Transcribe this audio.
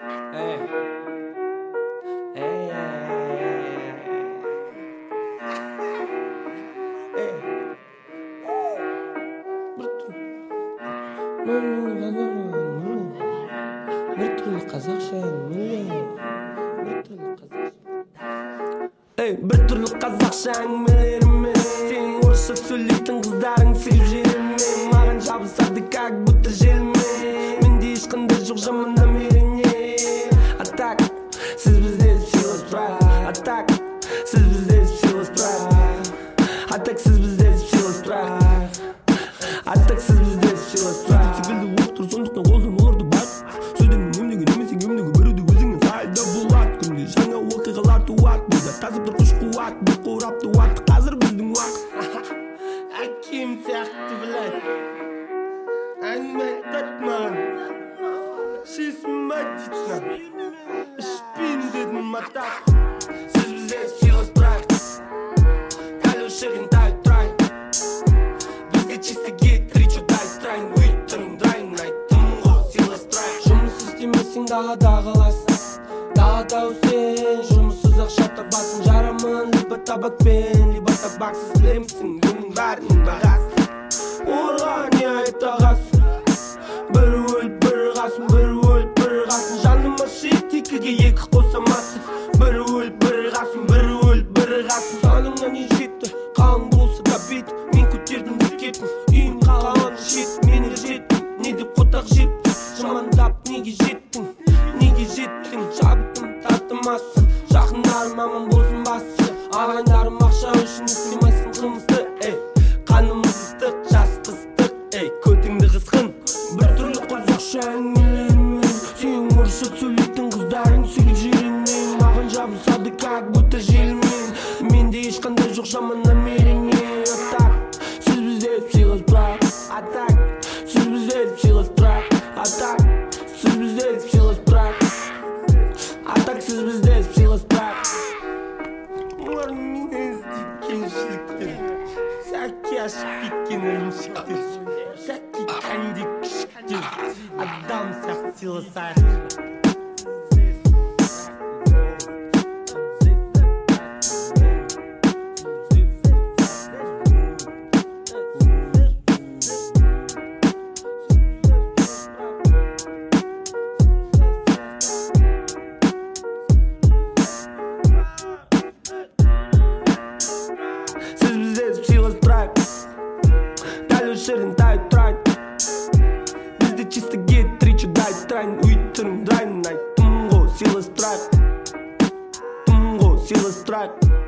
Bir türlü қазақша әңгімелеріммен сен орысша сөйлейтін қыздарың сүйіп жеріммен маған жабысады как будто желмен менде ешқандай жоқ жаман намерение а так сіз бізде все справа а так сіз бізде все справа а так сіз бізде все справа а так сіз бізде все справа секілді оқытыр сондықтан қолданыларды бар сөздермен емдеген емес емдеген біреуді өзіңнен сайда болады күнде жаңа оқиғалар туады тазып тұр күш қуат бір қорап туады қазір біздің уақыт әкем сияқты біләд әңгіме айтады маған ішесің ба дейді ішпеймін дедім матап сіз бізде сыйлас тұрайық дәл осы кішкентай тұрайық бізге чистіге тричу дай тұрайын өйтірін дайын айттым ғой сыйлас тұрайық жұмыс істемесең далада қаласың далада өсең жұмыссыз ақша табасың жарамын либо табакпен либо табаксыз білемісің бұның бәрінің бағасы оған не айтағасың бір өліп бір қасың бір өліп бір қасың жаныма шет екіге екі қосамасың бір өліп бір қасың бір өліп бір қасың саныңа не жетті қалың болса да бет мен көтердім бекетін үйім қалған шет мені жеттің не деп қотақ жеттің жамандап неге жеттің жабыттым тартымассың жақындарым аман болсын басы ағайындарым ақша үшін істемайсың қылмысты қанымыз ыстық жас қыстық көтіңді қысқын бір түрлі қазақша әңгімелермен сен орысша сөйлейтін қыздарың сүйіп жеріңмен маған жабысады как будто желмен менде ешқандай жоқ жаман намерение а так сіз бізде сыйлас бірақ а так сіз бізде сыйлас бірақ а так сіз бізде сыйлас бірақ а так сіз бізде сыйлас бірақ олар менен іздейді кемшіліктер сәтке ашып кеткен ірімшіктер сәтке кәнде күшіктер адам сияқты сыйласайық Шерінтай тұрайын бізде чистіге тричу дай тұрайын өйтірін дайын айттым ғой сыйлас тұрайық